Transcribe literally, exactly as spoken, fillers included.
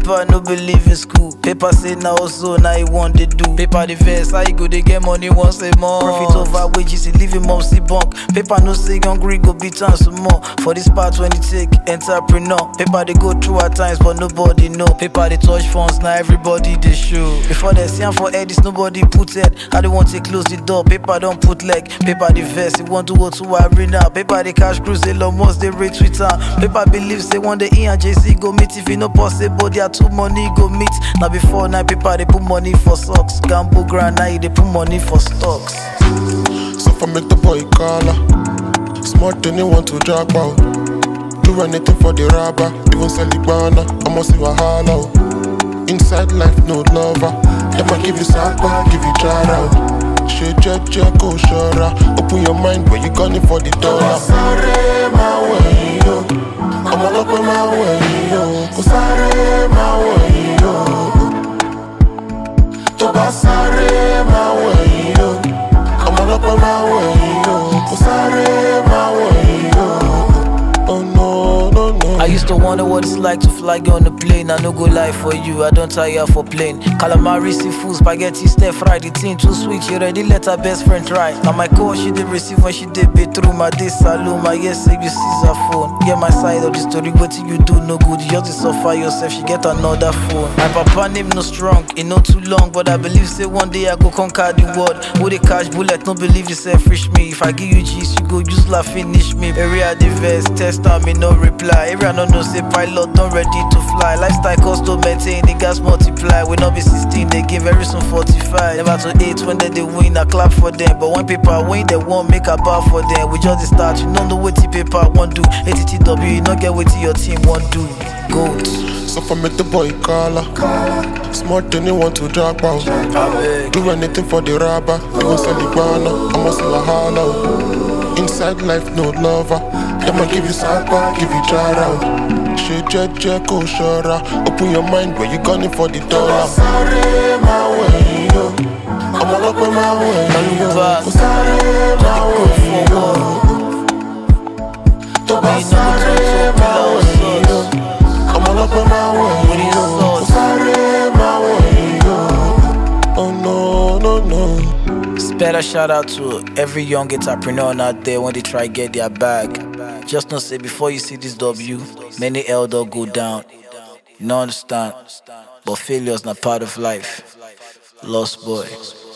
paper no believe in school. Paper say now also now he want to do. Paper the verse, how you go they get money once a month. Profit over wages, he leave him mom see bunk. Paper no say hungry go beat on some more. For this part when you take entrepreneur. Paper they go through at times but nobody know. Paper they touch phones now everybody they show. Before they see him for head this nobody put head. How they want to close the door, paper don't put leg. Paper the verse, he want to go to arena. Paper the cash cruise, they love most they rate Twitter. Paper believes they want the E and J C go meet. If you no possible, they are two money go meet. Now before night paper they put money for socks. Gamble grand now they put money for stocks. So for make the boy collar, smart and they want to drag out. Do anything for the rubber, even sell the banana, I must see a hollow. Inside life no lover, them I give you supper, give you jar out. She jet jet go shora, open your mind where you gunning for the dollar. Sorry my way yo, I'm all up on my way yo. Sorry my way yo, Toba sorry my way yo, I'm all up on my way yo. Sorry my way yo. Oh no, no, no. I used to wonder what it's like to fly on the plane. I no go lie for you, I don't tire for plane. Calamari, seafood, spaghetti, stir fry. The thing too sweet, she ready let her best friend try. Now my call she did receive when she did be through my day saloon. My yes say you seize her phone. Get my side of the story, what you do no good. You just suffer yourself, she get another phone. My papa name no strong, it no too long, but I believe say one day I go conquer the world. Who they catch bullet, no believe yourself reach me. If I give you cheese, you go use la finish me. Area the verse, test on me no reply. Area no no say pilot not ready to fly. Lifestyle cost to maintain, the gas multiply. We not be sixteen, they give very soon forty-five. Never to eight when they, they win, I clap for them. But when people win, they won't make a bar for them. We just start, you don't know what the paper won't do. A T T W, you not get what your team won't do. Goat. So for make the boy collar, smart and they want to drag out. Do anything for the rubber, even sell the banana, I must see a hollow. Inside life no lover, them I give you supper, give you jar out. She jet jet go shora, open your mind where you gunning for the dollar. Sorry my way yo, I'm all up on my way yo. Sorry my way yo, Toba sorry my way yo, I'm all up on my way yo. Sorry my way yo, oh no no no. Special shout out to every young entrepreneur out there when they try get their bag. Just not say before you see this W, many elder go down. You don't understand, but failure's not part of life. Lost boy.